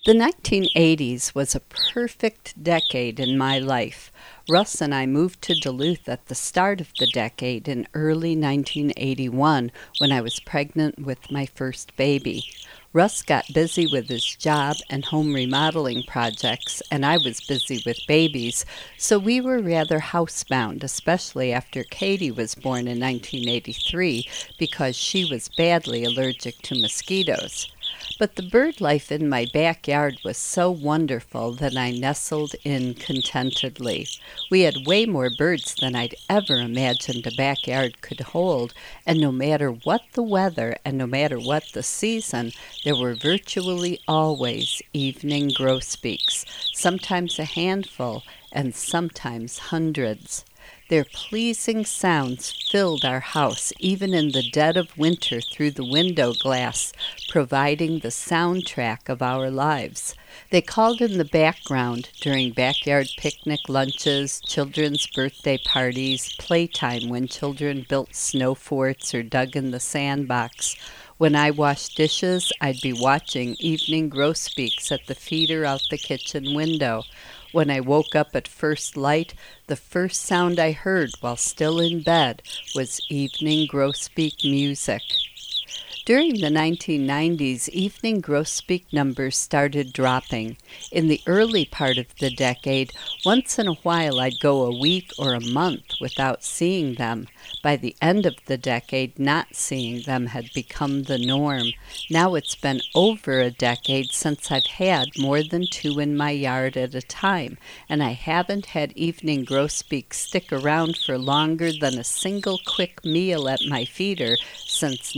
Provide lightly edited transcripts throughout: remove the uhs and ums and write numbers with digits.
The 1980s was a perfect decade in my life. Russ and I moved to Duluth at the start of the decade in early 1981 when I was pregnant with my first baby. Russ got busy with his job and home remodeling projects, and I was busy with babies, so we were rather housebound, especially after Katie was born in 1983 because she was badly allergic to mosquitoes. But the bird life in my backyard was so wonderful that I nestled in contentedly. We had way more birds than I'd ever imagined a backyard could hold, and no matter what the weather and no matter what the season, there were virtually always evening grosbeaks, sometimes a handful and sometimes hundreds. Their pleasing sounds filled our house even in the dead of winter through the window glass, providing the soundtrack of our lives. They called in the background during backyard picnic lunches, children's birthday parties, playtime when children built snow forts or dug in the sandbox. When I washed dishes, I'd be watching evening grosbeaks at the feeder out the kitchen window. When I woke up at first light, the first sound I heard while still in bed was evening grosbeak music. During the 1990s, evening grosbeak numbers started dropping. In the early part of the decade, once in a while I'd go a week or a month without seeing them. By the end of the decade, not seeing them had become the norm. Now it's been over a decade since I've had more than two in my yard at a time, and I haven't had evening grosbeaks stick around for longer than a single quick meal at my feeder since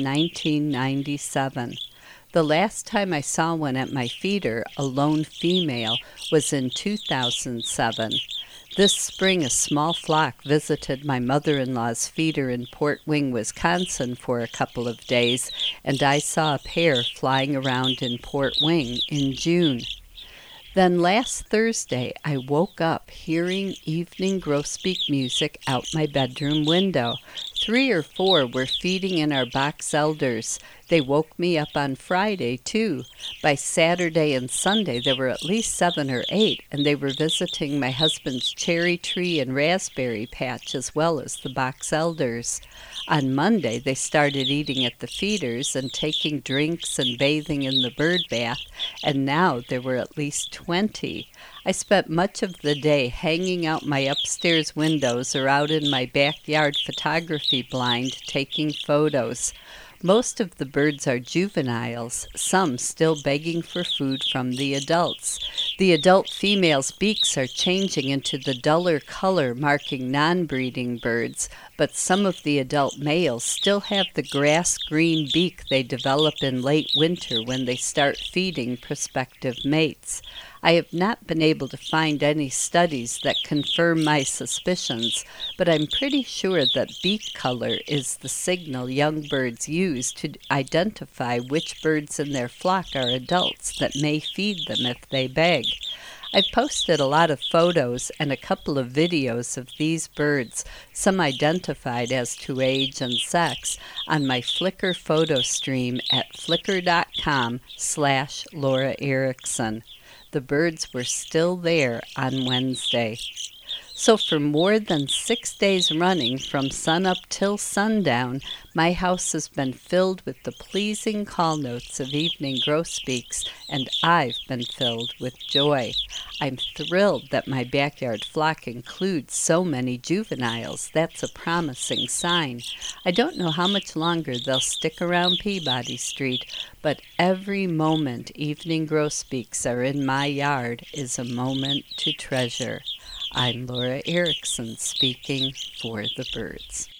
1997. The last time I saw one at my feeder, a lone female, was in 2007. This spring, a small flock visited my mother-in-law's feeder in Port Wing, Wisconsin for a couple of days, and I saw a pair flying around in Port Wing in June. Then last Thursday, I woke up hearing evening grosbeak music out my bedroom window. 3 or 4 were feeding in our box elders. They woke me up on Friday, too. By Saturday and Sunday, there were at least 7 or 8, and they were visiting my husband's cherry tree and raspberry patch as well as the box elders. On Monday, they started eating at the feeders and taking drinks and bathing in the bird bath, and now there were at least 20. I spent much of the day hanging out my upstairs windows or out in my backyard photography blind taking photos. Most of the birds are juveniles, some still begging for food from the adults. The adult females' beaks are changing into the duller color marking non-breeding birds, but some of the adult males still have the grass-green beak they develop in late winter when they start feeding prospective mates. I have not been able to find any studies that confirm my suspicions, but I'm pretty sure that beak color is the signal young birds use to identify which birds in their flock are adults that may feed them if they beg. I've posted a lot of photos and a couple of videos of these birds, some identified as to age and sex, on my Flickr photo stream at flickr.com/Laura Erickson. The birds were still there on Wednesday. So for more than 6 days running, from sunup till sundown, my house has been filled with the pleasing call notes of evening grosbeaks, and I've been filled with joy. I'm thrilled that my backyard flock includes so many juveniles. That's a promising sign. I don't know how much longer they'll stick around Peabody Street, but every moment evening grosbeaks are in my yard is a moment to treasure. I'm Laura Erickson speaking for the birds.